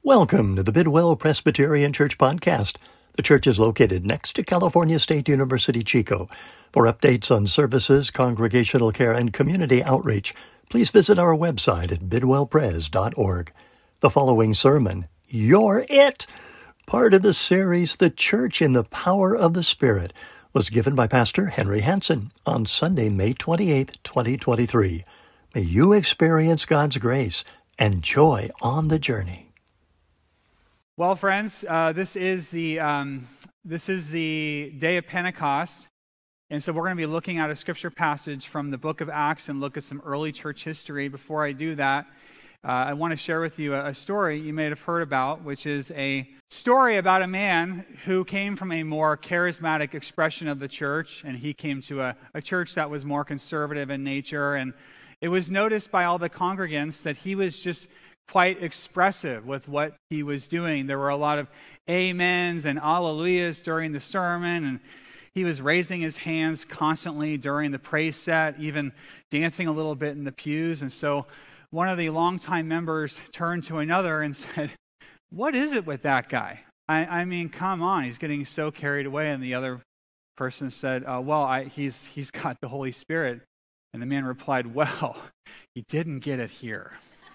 Welcome to the Bidwell Presbyterian Church Podcast. The church is located next to California State University, Chico. For updates on services, congregational care, and community outreach, please visit our website at bidwellpres.org. The following sermon, You're It, part of the series The Church in the Power of the Spirit, was given by Pastor Henry Hansen on Sunday, May 28, 2023. May you experience God's grace and joy on the journey. Well, friends, this is the day of Pentecost, and so we're going to be looking at a scripture passage from the book of Acts and look at some early church history. Before I do that, I want to share with you a story you may have heard about, which is a story about a man who came from a more charismatic expression of the church, and he came to a church that was more conservative in nature, and it was noticed by all the congregants that he was just quite expressive with what he was doing. There were a lot of amens and alleluias during the sermon, and he was raising his hands constantly during the praise set, even dancing a little bit in the pews. And so one of the longtime members turned to another and said, "What is it with that guy? I mean, come on, he's getting so carried away." And the other person said, he's got the Holy Spirit." And the man replied, "Well, he didn't get it here."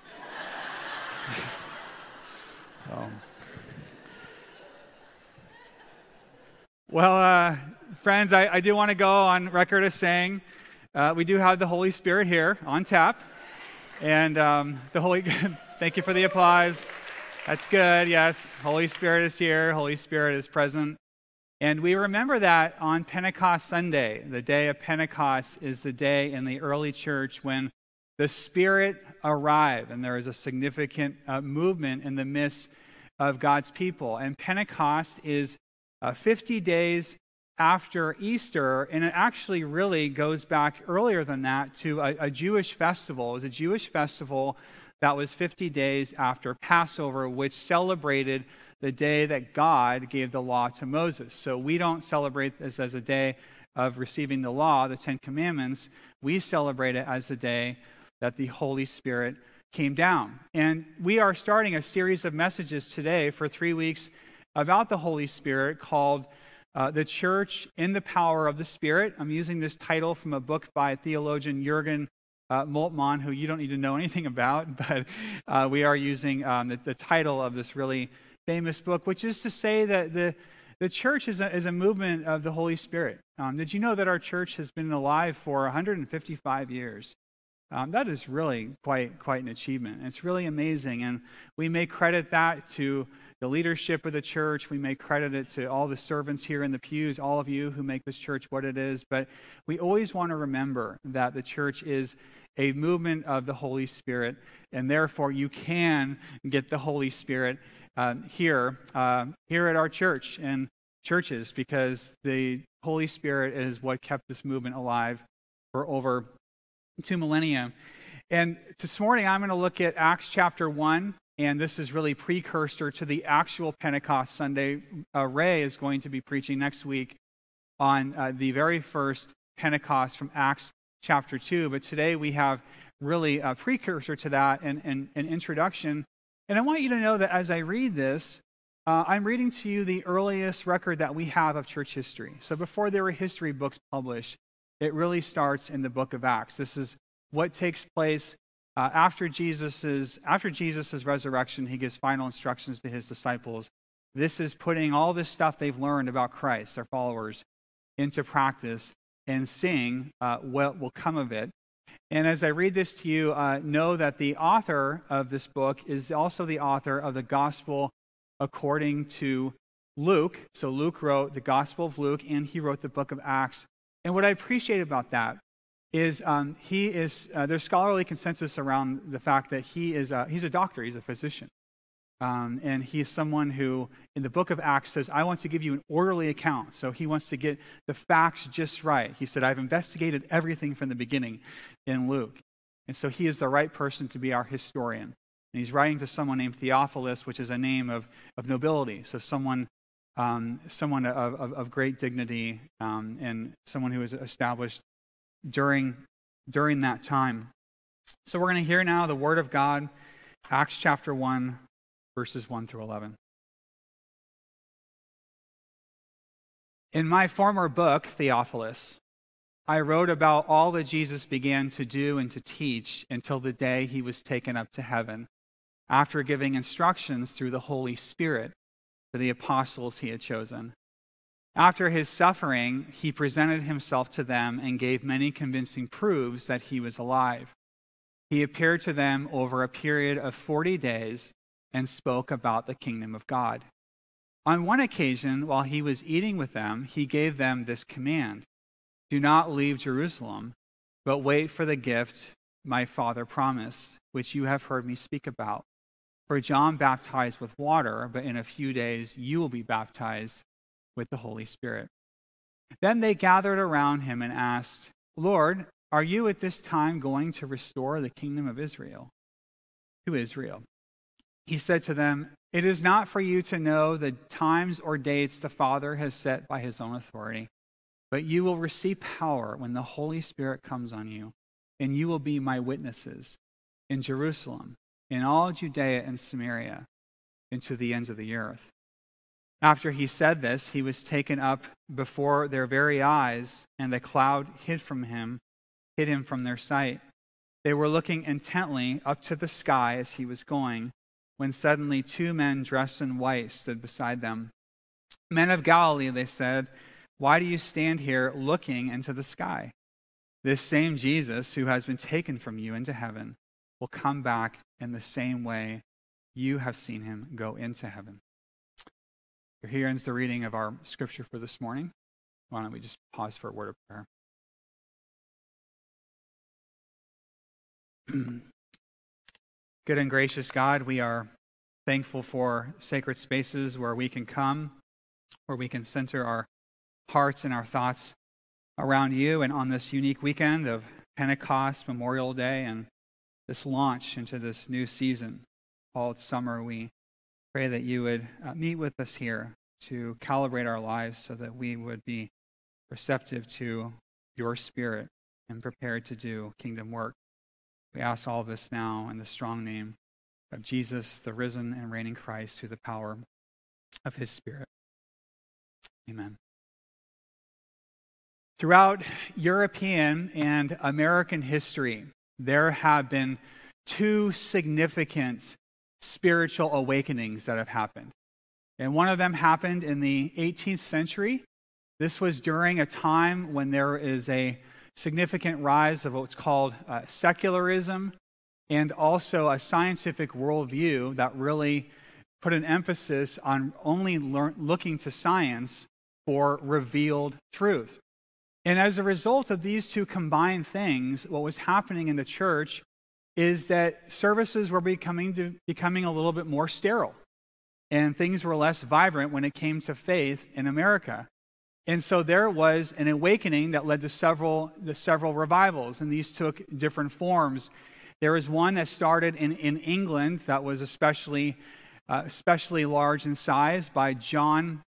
Friends, I do want to go on record as saying we do have the Holy Spirit here on tap. And thank you for the applause. That's good, yes. Holy Spirit is here. Holy Spirit is present. And we remember that on Pentecost Sunday. The day of Pentecost is the day in the early church when the Spirit arrived, and there is a significant movement in the midst of God's people. And Pentecost is 50 days after Easter, and it actually really goes back earlier than that to a Jewish festival. It was a Jewish festival that was 50 days after Passover, which celebrated the day that God gave the law to Moses. So we don't celebrate this as a day of receiving the law, the Ten Commandments. We celebrate it as the day that the Holy Spirit came down. And we are starting a series of messages today for 3 weeks about the Holy Spirit called The Church in the Power of the Spirit. I'm using this title from a book by theologian Jürgen Moltmann, who you don't need to know anything about, but we are using the title of this really famous book, which is to say that the church is a movement of the Holy Spirit. Did you know that our church has been alive for 155 years? That is really quite an achievement. It's really amazing, and we may credit that to the leadership of the church. We may credit it to all the servants here in the pews, all of you who make this church what it is, but we always want to remember that the church is a movement of the Holy Spirit, and therefore you can get the Holy Spirit here at our church and churches, because the Holy Spirit is what kept this movement alive for over 2 millennia. And this morning I'm going to look at Acts chapter 1, and this is really precursor to the actual Pentecost Sunday. Ray is going to be preaching next week on the very first Pentecost from Acts chapter 2, but today we have really a precursor to that and an introduction. And I want you to know that as I read this, I'm reading to you the earliest record that we have of church history. So before there were history books published, it really starts in the book of Acts. This is what takes place after Jesus' resurrection. He gives final instructions to his disciples. This is putting all this stuff they've learned about Christ, their followers, into practice and seeing what will come of it. And as I read this to you, know that the author of this book is also the author of the Gospel according to Luke. So Luke wrote the Gospel of Luke, and he wrote the book of Acts. And what I appreciate about that is there's scholarly consensus around the fact that he's a doctor, he's a physician. And he's someone who, in the book of Acts, says, I want to give you an orderly account. So he wants to get the facts just right. He said, I've investigated everything from the beginning in Luke. And so he is the right person to be our historian. And he's writing to someone named Theophilus, which is a name of nobility. So someone of great dignity, and someone who was established during that time. So we're going to hear now the Word of God, Acts chapter 1, verses 1 through 11. In my former book, Theophilus, I wrote about all that Jesus began to do and to teach until the day he was taken up to heaven, after giving instructions through the Holy Spirit to the apostles he had chosen. After his suffering, he presented himself to them and gave many convincing proofs that he was alive. He appeared to them over a period of 40 days and spoke about the kingdom of God. On one occasion, while he was eating with them, he gave them this command: "Do not leave Jerusalem, but wait for the gift my Father promised, which you have heard me speak about. For John baptized with water, but in a few days you will be baptized with the Holy Spirit." Then they gathered around him and asked, "Lord, are you at this time going to restore the kingdom of Israel?" To Israel. He said to them, "It is not for you to know the times or dates the Father has set by his own authority, but you will receive power when the Holy Spirit comes on you, and you will be my witnesses in Jerusalem, in all Judea and Samaria, and to the ends of the earth." After he said this, he was taken up before their very eyes, and the cloud hid him from their sight. They were looking intently up to the sky as he was going, when suddenly 2 men dressed in white stood beside them. "Men of Galilee," they said, "why do you stand here looking into the sky? This same Jesus who has been taken from you into heaven will come back in the same way you have seen him go into heaven." Here ends the reading of our scripture for this morning. Why don't we just pause for a word of prayer? Good and gracious God, we are thankful for sacred spaces where we can come, where we can center our hearts and our thoughts around you. And on this unique weekend of Pentecost, Memorial Day, and this launch into this new season called summer, we pray that you would meet with us here to calibrate our lives so that we would be receptive to your Spirit and prepared to do kingdom work. We ask all this now in the strong name of Jesus, the risen and reigning Christ, through the power of his Spirit. Amen. Throughout European and American history, there have been 2 significant spiritual awakenings that have happened. And one of them happened in the 18th century. This was during a time when there is a significant rise of what's called secularism, and also a scientific worldview that really put an emphasis on only looking to science for revealed truth. And as a result of these 2 combined things, what was happening in the church is that services were becoming a little bit more sterile, and things were less vibrant when it came to faith in America. And so there was an awakening that led to several revivals, and these took different forms. There was one that started in England that was especially large in size by John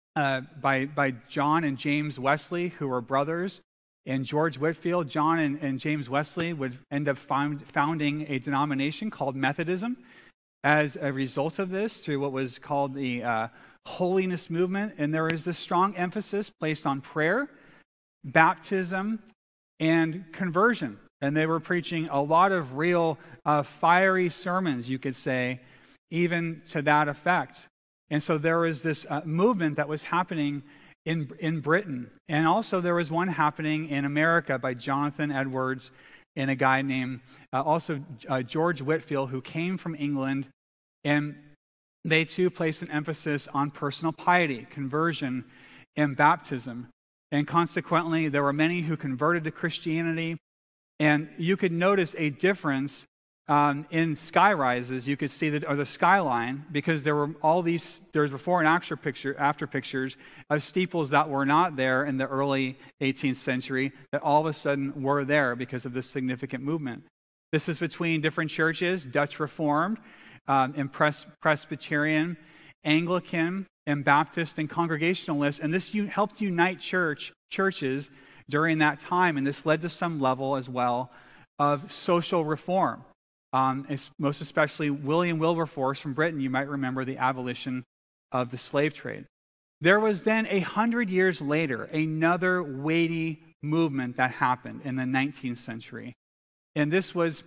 and James Wesley, who were brothers. And George Whitefield, John and James Wesley would end up founding a denomination called Methodism as a result of this, through what was called the holiness movement. And there is this strong emphasis placed on prayer, baptism, and conversion. And they were preaching a lot of real fiery sermons, you could say, even to that effect. And so there was this movement that was happening in Britain. And also there was one happening in America by Jonathan Edwards and a guy named George Whitefield, who came from England. And they too placed an emphasis on personal piety, conversion, and baptism. And consequently, there were many who converted to Christianity. And you could notice a difference in sky rises. You could see the skyline, because there were there's before and after pictures of steeples that were not there in the early 18th century that all of a sudden were there because of this significant movement. This is between different churches: Dutch Reformed, and Presbyterian, Anglican, and Baptist, and Congregationalist. And this helped unite churches during that time, and this led to some level as well of social reform. most especially William Wilberforce from Britain. You might remember the abolition of the slave trade. There was then 100 years later another weighty movement that happened in the 19th century. And this was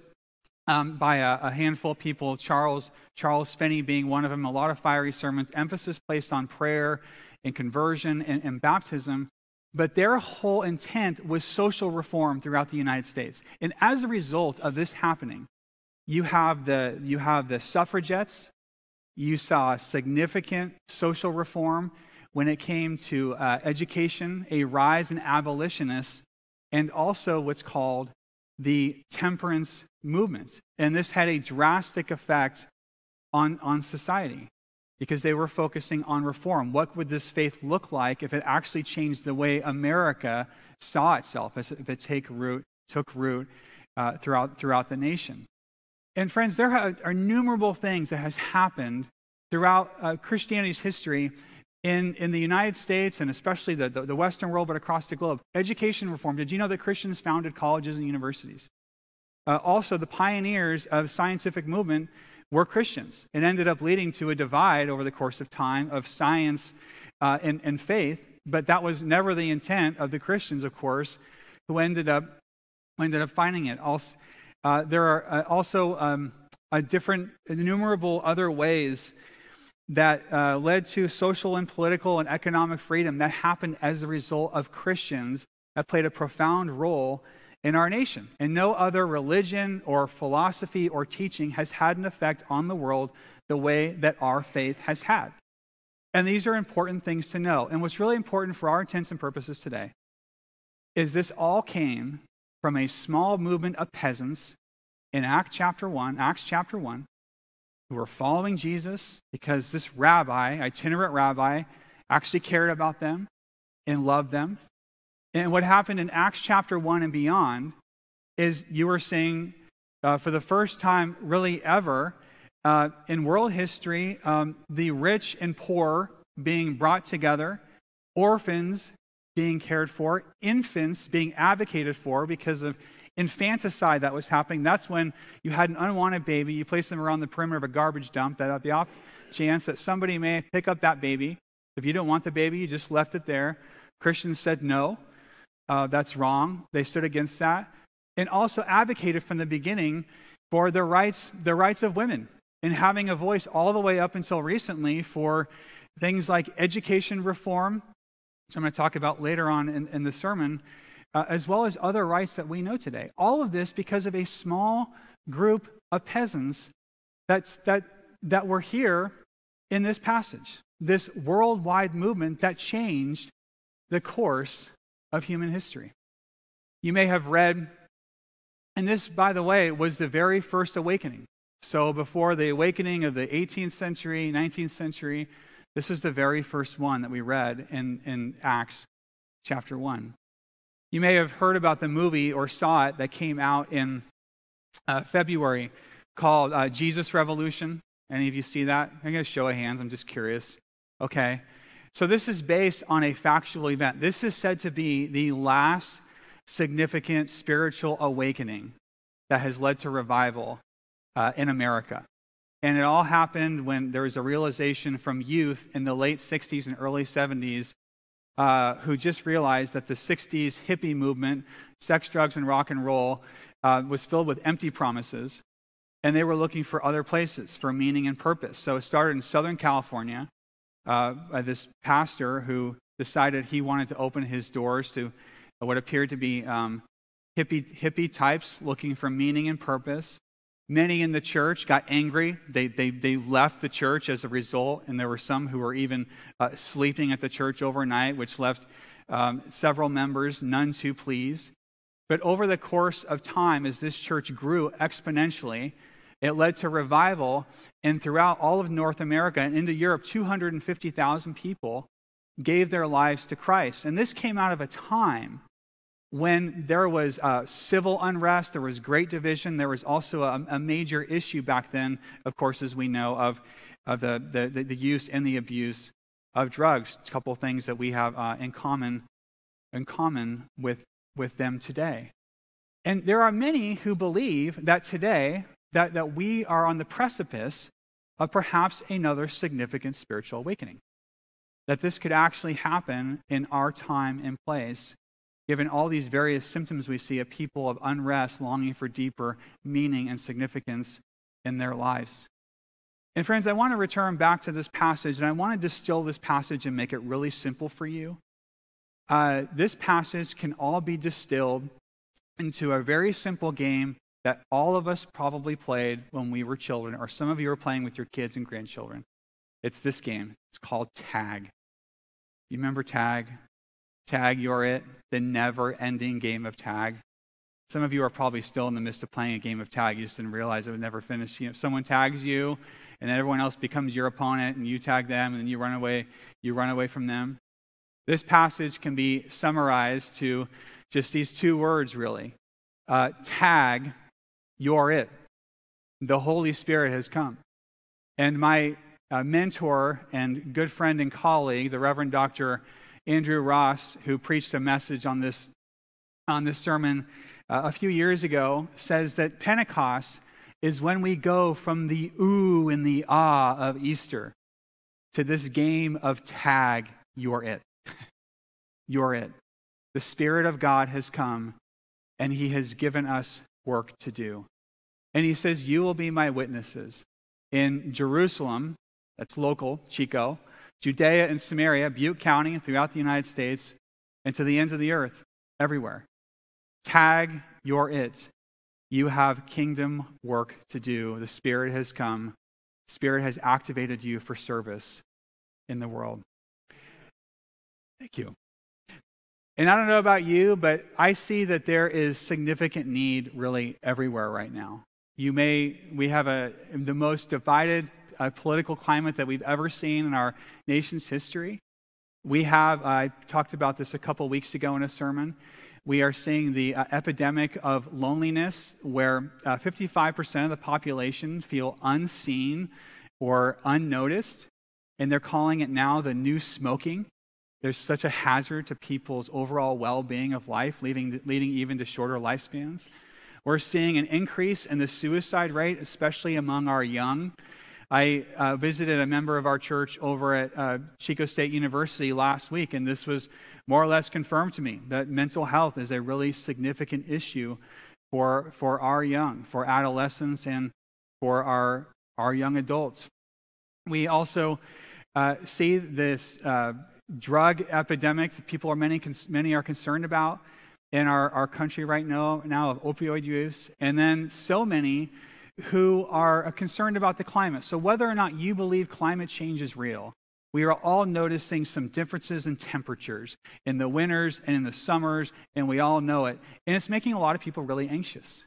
by a handful of people, Charles Finney being one of them, a lot of fiery sermons, emphasis placed on prayer and conversion and baptism. But their whole intent was social reform throughout the United States. And as a result of this happening, you have the suffragettes. You saw significant social reform when it came to education, a rise in abolitionists, and also what's called the temperance movement. And this had a drastic effect on society because they were focusing on reform. What would this faith look like if it actually changed the way America saw itself, if it took root throughout the nation? And friends, there are innumerable things that has happened throughout Christianity's history in the United States and especially the Western world, but across the globe. Education reform. Did you know that Christians founded colleges and universities? Also, the pioneers of scientific movement were Christians. It ended up leading to a divide over the course of time of science and faith, but that was never the intent of the Christians, of course, who ended up finding it. Also, there are also innumerable other ways that led to social and political and economic freedom that happened as a result of Christians that played a profound role in our nation. And no other religion or philosophy or teaching has had an effect on the world the way that our faith has had. And these are important things to know. And what's really important for our intents and purposes today is this all came from a small movement of peasants in Acts chapter 1, who were following Jesus because this itinerant rabbi, actually cared about them and loved them. And what happened in Acts chapter 1 and beyond is you were seeing, for the first time really ever in world history, the rich and poor being brought together, orphans being cared for, infants being advocated for because of infanticide that was happening. That's when you had an unwanted baby, you placed them around the perimeter of a garbage dump, that at the off chance that somebody may pick up that baby. If you didn't want the baby, you just left it there. Christians said no, that's wrong. They stood against that, and also advocated from the beginning for the rights of women and having a voice all the way up until recently for things like education reform, which I'm going to talk about later on in the sermon, as well as other rights that we know today. All of this because of a small group of peasants that were here in this passage, this worldwide movement that changed the course of human history. You may have read, and this, by the way, was the very first awakening. So before the awakening of the 18th century, 19th century, this is the very first one that we read in Acts chapter 1. You may have heard about the movie or saw it that came out in February called Jesus Revolution. Any of you see that? I'm going to show of hands. I'm just curious. Okay. So this is based on a factual event. This is said to be the last significant spiritual awakening that has led to revival in America. And it all happened when there was a realization from youth in the late 60s and early 70s who just realized that the 60s hippie movement, sex, drugs, and rock and roll, was filled with empty promises, and they were looking for other places for meaning and purpose. So it started in Southern California by this pastor who decided he wanted to open his doors to what appeared to be hippie types looking for meaning and purpose. Many in the church got angry. They left the church as a result, and there were some who were even sleeping at the church overnight, which left several members none too pleased. But over the course of time, as this church grew exponentially, it led to revival, and throughout all of North America and into Europe, 250,000 people gave their lives to Christ. And this came out of a time when there was civil unrest, there was great division, there was also a major issue back then, of course, as we know, of the use and the abuse of drugs. A couple of things that we have in common with them today. And there are many who believe that today that we are on the precipice of perhaps another significant spiritual awakening. That this could actually happen in our time and place, given all these various symptoms we see of people of unrest longing for deeper meaning and significance in their lives. And friends, I want to return back to this passage, and I want to distill this passage and make it really simple for you. This passage can all be distilled into a very simple game that all of us probably played when we were children, or some of you are playing with your kids and grandchildren. It's this game. It's called tag. You remember tag? Tag, you're it. The never-ending game of tag. Some of you are probably still in the midst of playing a game of tag. You just didn't realize it would never finish. You know, someone tags you, and then everyone else becomes your opponent, and you tag them, and then you run away from them. This passage can be summarized to just these two words, really. Tag, you're it. The Holy Spirit has come. And my mentor and good friend and colleague, the Reverend Dr. Andrew Ross, who preached a message on this sermon a few years ago, says that Pentecost is when we go from the ooh and the ah of Easter to this game of tag, you're it. You're it. The Spirit of God has come, and He has given us work to do. And He says, you will be my witnesses in Jerusalem, that's local, Chico, Judea and Samaria, Butte County, throughout the United States, and to the ends of the earth, everywhere. Tag, you're it. You have kingdom work to do. The Spirit has come. The Spirit has activated you for service in the world. Thank you. And I don't know about you, but I see that there is significant need really everywhere right now. We have the most divided political climate that we've ever seen in our nation's history. I talked about this a couple weeks ago in a sermon. We are seeing the epidemic of loneliness, where 55% of the population feel unseen or unnoticed, and they're calling it now the new smoking. There's such a hazard to people's overall well-being of life, leading even to shorter lifespans. We're seeing an increase in the suicide rate, especially among our young. I visited a member of our church over at Chico State University last week, and this was more or less confirmed to me, that mental health is a really significant issue for our young, for adolescents, and for our young adults. We also see this drug epidemic that many are concerned about in our country right now of opioid use, and then so many who are concerned about the climate. So whether or not you believe climate change is real, we are all noticing some differences in temperatures in the winters and in the summers, and we all know it. And it's making a lot of people really anxious.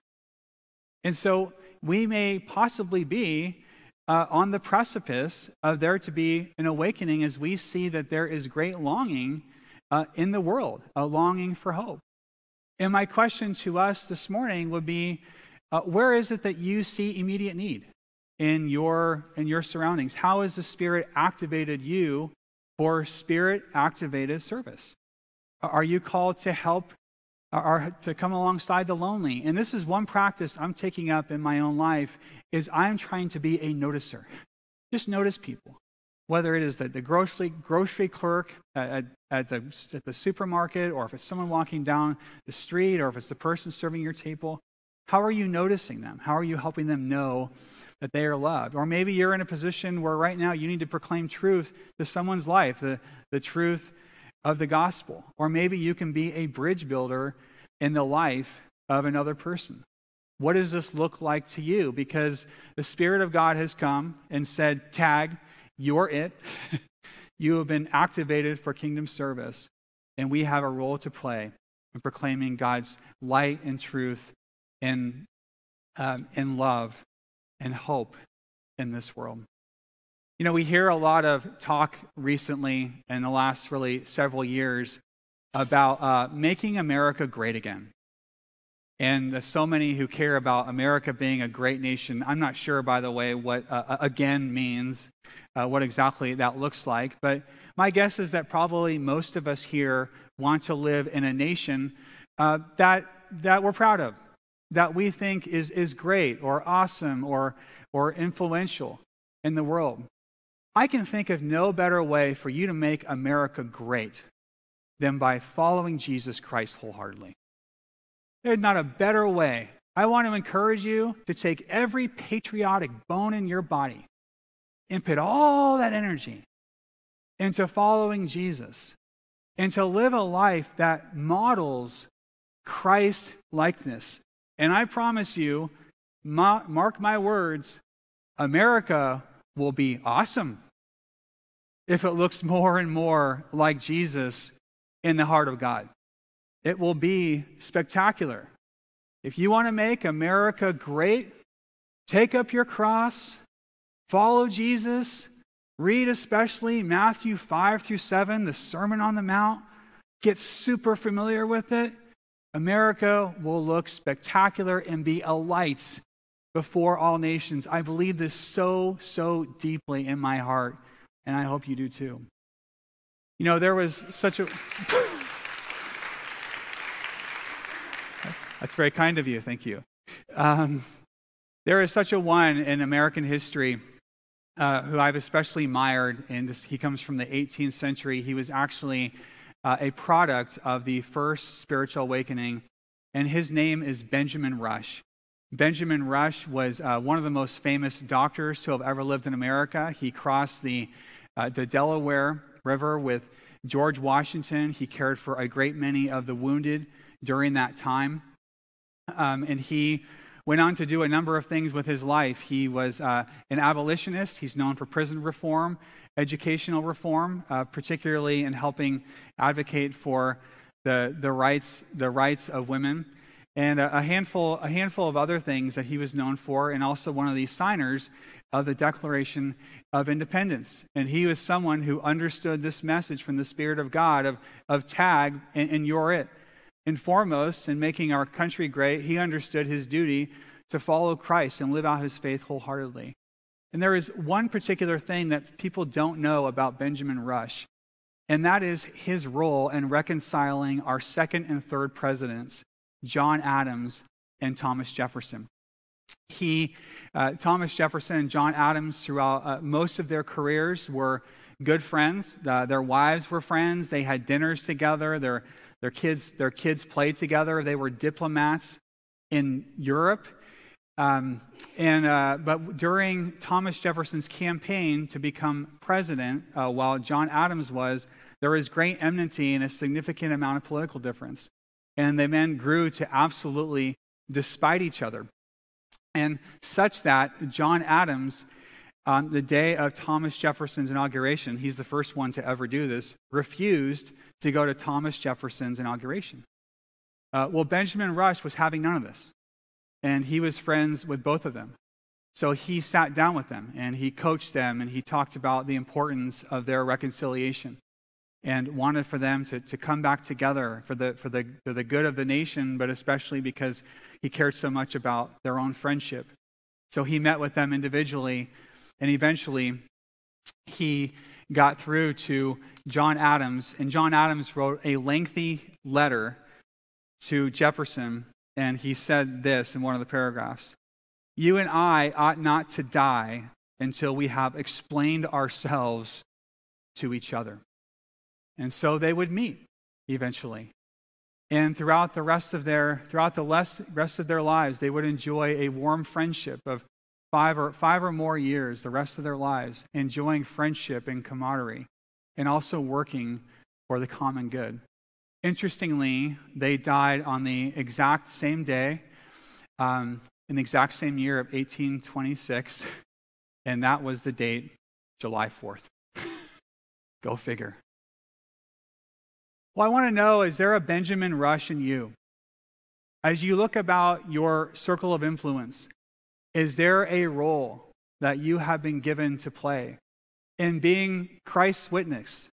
And so we may possibly be on the precipice of there to be an awakening as we see that there is great longing in the world, a longing for hope. And my question to us this morning would be, where is it that you see immediate need in your surroundings? How has the Spirit activated you for Spirit-activated service? Are you called to help or to come alongside the lonely? And this is one practice I'm taking up in my own life, is I'm trying to be a noticer. Just notice people. Whether it is the grocery clerk at the supermarket, or if it's someone walking down the street, or if it's the person serving your table. How are you noticing them? How are you helping them know that they are loved? Or maybe you're in a position where right now you need to proclaim truth to someone's life, the truth of the gospel. Or maybe you can be a bridge builder in the life of another person. What does this look like to you? Because the Spirit of God has come and said, tag, you're it. You have been activated for kingdom service, and we have a role to play in proclaiming God's light and truth and love and hope in this world. You know, we hear a lot of talk recently in the last really several years about making America great again. And there's so many who care about America being a great nation. I'm not sure, by the way, what again means, what exactly that looks like. But my guess is that probably most of us here want to live in a nation that we're proud of. that we think is great or awesome or influential in the world. I can think of no better way for you to make America great than by following Jesus Christ wholeheartedly. There's not a better way. I want to encourage you to take every patriotic bone in your body and put all that energy into following Jesus and to live a life that models Christ likeness. And I promise you, mark my words, America will be awesome if it looks more and more like Jesus in the heart of God. It will be spectacular. If you want to make America great, take up your cross, follow Jesus, read especially Matthew 5 through 7, the Sermon on the Mount, get super familiar with it. America will look spectacular and be a light before all nations. I believe this so, so deeply in my heart, and I hope you do too. You know, there was such a... That's very kind of you, thank you. There is such a one in American history who I've especially admired, and he comes from the 18th century. He was actually a product of the first spiritual awakening, and his name is Benjamin Rush. Benjamin Rush was one of the most famous doctors to have ever lived in America. He crossed the Delaware River with George Washington. He cared for a great many of the wounded during that time. And he went on to do a number of things with his life. He was an abolitionist. He's known for prison reform, educational reform, particularly in helping advocate for the rights of women, and a handful of other things that he was known for, and also one of the signers of the Declaration of Independence. And he was someone who understood this message from the Spirit of God of tag and you're it. And foremost, in making our country great, he understood his duty to follow Christ and live out his faith wholeheartedly. And there is one particular thing that people don't know about Benjamin Rush, and that is his role in reconciling our second and third presidents, John Adams and Thomas Jefferson. Thomas Jefferson and John Adams, throughout most of their careers, were good friends. Their wives were friends. They had dinners together. Their kids played together. They were diplomats in Europe. But during Thomas Jefferson's campaign to become president, while John Adams was, there was great enmity and a significant amount of political difference. And the men grew to absolutely despite each other. And such that John Adams, on the day of Thomas Jefferson's inauguration, he's the first one to ever do this, refused to go to Thomas Jefferson's inauguration. Well, Benjamin Rush was having none of this, and he was friends with both of them. So he sat down with them, and he coached them, and he talked about the importance of their reconciliation, and wanted for them to come back together for the good of the nation, but especially because he cared so much about their own friendship. So he met with them individually, and eventually he got through to John Adams, and John Adams wrote a lengthy letter to Jefferson, and he said this in one of the paragraphs: "You and I ought not to die until we have explained ourselves to each other." And so they would meet eventually. And throughout the rest of their lives, they would enjoy a warm friendship of five or more years, the rest of their lives, enjoying friendship and camaraderie, and also working for the common good. Interestingly, they died on the exact same day, in the exact same year of 1826, and that was the date, July 4th. Go figure. Well, I want to know, is there a Benjamin Rush in you? As you look about your circle of influence, is there a role that you have been given to play in being Christ's witness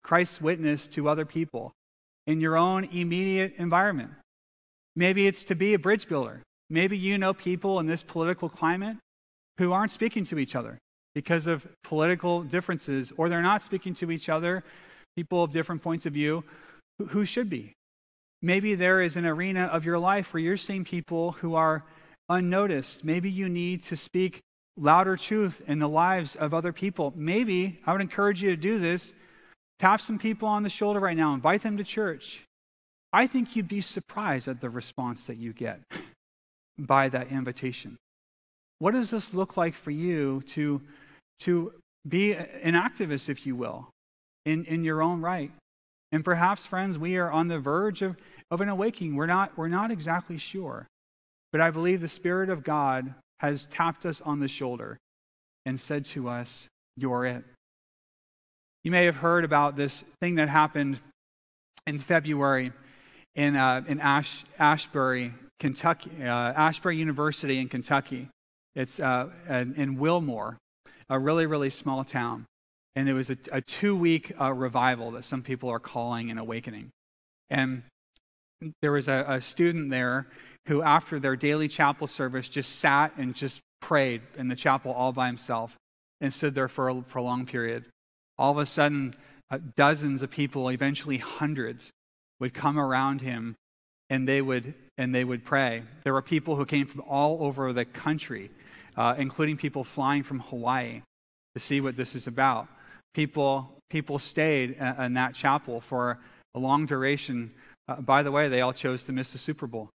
to other people in your own immediate environment? Maybe it's to be a bridge builder. Maybe you know people in this political climate who aren't speaking to each other because of political differences, or they're not speaking to each other, people of different points of view, who should be. Maybe there is an arena of your life where you're seeing people who are unnoticed. Maybe you need to speak louder truth in the lives of other people. Maybe, I would encourage you to do this, tap some people on the shoulder right now, invite them to church. I think you'd be surprised at the response that you get by that invitation. What does this look like for you to be an activist, if you will, in your own right? And perhaps, friends, we are on the verge of an awakening. We're not exactly sure. But I believe the Spirit of God has tapped us on the shoulder and said to us, "You're it." You may have heard about this thing that happened in February in Ashbury, Kentucky, Ashbury University in Kentucky. It's in Wilmore, a really, really small town. And it was a 2-week revival that some people are calling an awakening. And there was a student there who, after their daily chapel service, just sat and just prayed in the chapel all by himself and stood there for a prolonged period. All of a sudden, dozens of people, eventually hundreds, would come around him and they would pray. There were people who came from all over the country, including people flying from Hawaii to see what this is about. People stayed in that chapel for a long duration. By the way, they all chose to miss the Super Bowl.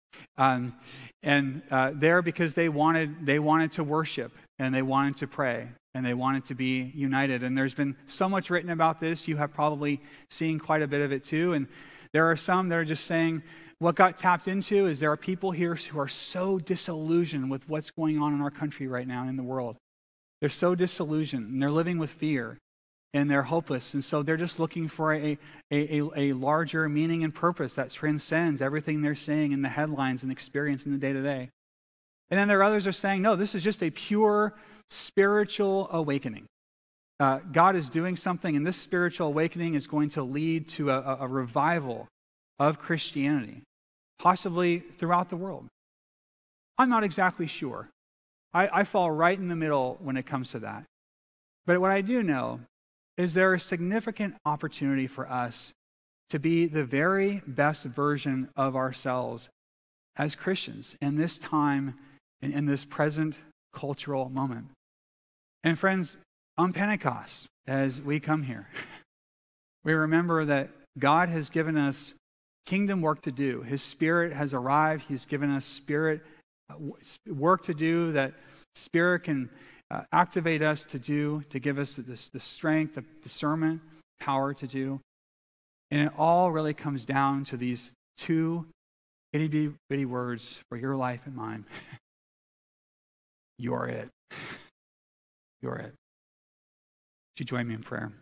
There because they wanted to worship and they wanted to pray and they wanted to be united. And there's been so much written about this. You have probably seen quite a bit of it too. And there are some that are just saying what got tapped into is there are people here who are so disillusioned with what's going on in our country right now and in the world. They're so disillusioned and they're living with fear. And they're hopeless, and so they're just looking for a larger meaning and purpose that transcends everything they're seeing in the headlines and experience in the day-to-day. And then there are others who are saying, no, this is just a pure spiritual awakening. God is doing something, and this spiritual awakening is going to lead to a revival of Christianity, possibly throughout the world. I'm not exactly sure. I fall right in the middle when it comes to that. But what I do know is there a significant opportunity for us to be the very best version of ourselves as Christians in this time and in this present cultural moment. And friends, on Pentecost, as we come here, we remember that God has given us kingdom work to do. His Spirit has arrived. He's given us Spirit work to do that Spirit can activate us to do, to give us the strength, the discernment, power to do. And it all really comes down to these 2 itty-bitty words for your life and mine. You're it. You're it. Would you join me in prayer?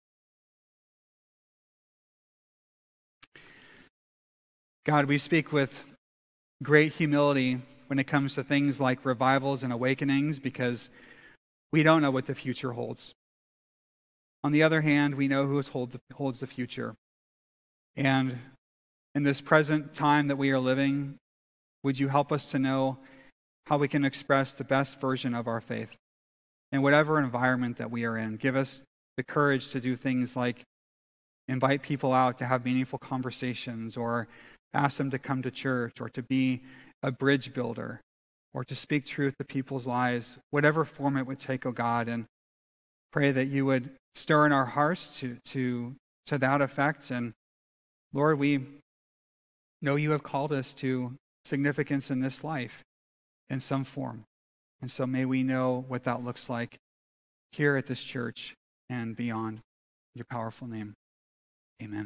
God, we speak with great humility when it comes to things like revivals and awakenings because we don't know what the future holds. On the other hand, we know who holds the future. And in this present time that we are living, would you help us to know how we can express the best version of our faith in whatever environment that we are in? Give us the courage to do things like invite people out to have meaningful conversations, or ask them to come to church, or to be a bridge builder, or to speak truth to people's lives, whatever form it would take, oh God, and pray that you would stir in our hearts to that effect. And Lord, we know you have called us to significance in this life in some form. And so may we know what that looks like here at this church and beyond. In your powerful name, amen.